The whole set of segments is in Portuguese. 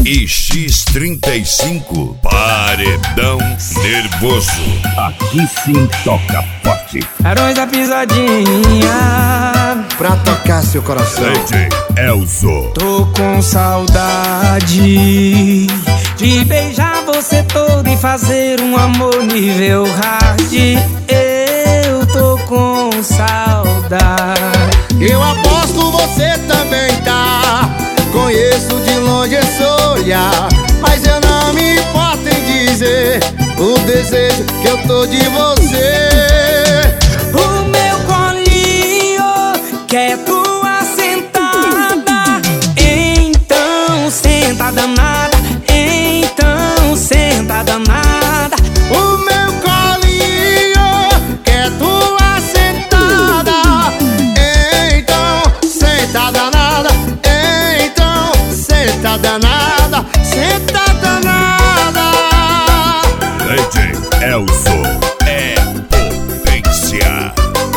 e X35, Paredão Nervoso. Aqui sim toca forte. Barões da Pisadinha, pra tocar seu coração. DJ Elzo. tô com saudade de beijar você todo e fazer um amor nível hard. Eu tô com saudade. Eu aposto você também tá. Conheço de longe esse olhar, mas eu não me importo em dizer o desejo que eu tô de você. O meu colinho quer tua sentada, então senta danada, então senta danada. O meu colinho quer tua sentada, então senta danada, então senta danada, senta danada. DJ Elzo é potência.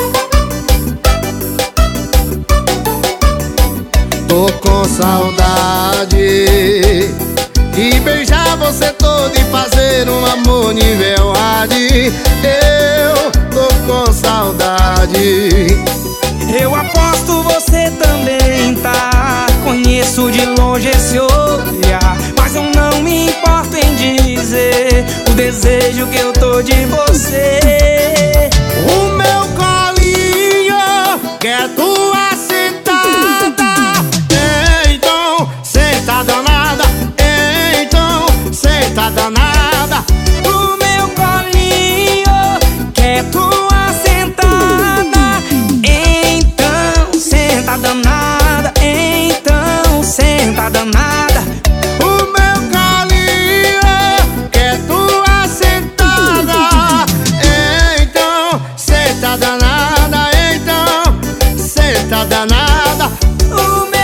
Tô com saudade de beijar você todo e fazer um amor nível hard. Eu tô com saudade. Eu aposto você também tá. Conheço de longe esse olhar, mas eu não me importo em dizer o desejo que eu tô de você. O meu colinho quer tua sentada, então senta danada, então senta danada. O meu colinho quer tua sentada, então senta danada, então senta danada. O meu colinho quer tua sentada, então senta danada, então senta danada. O